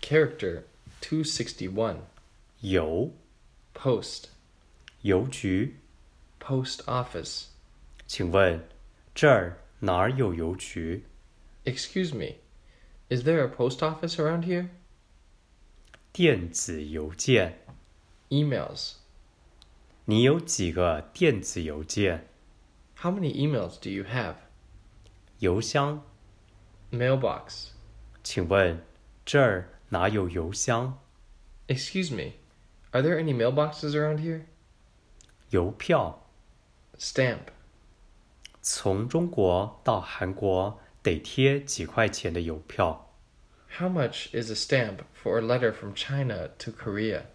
Character 261. 邮 Post. 邮局， Post office. 请问这儿哪儿有邮局？ Excuse me, is there a post office around here? 电子邮件， Emails. 你有几个电子邮件？ How many emails do you have? 邮箱， Mailbox. 请问这儿哪有邮箱？ Excuse me, are there any mailboxes around here? 邮票， Stamp. 从中国到韩国得贴几块钱的邮票？ How much is a stamp for a letter from China to Korea?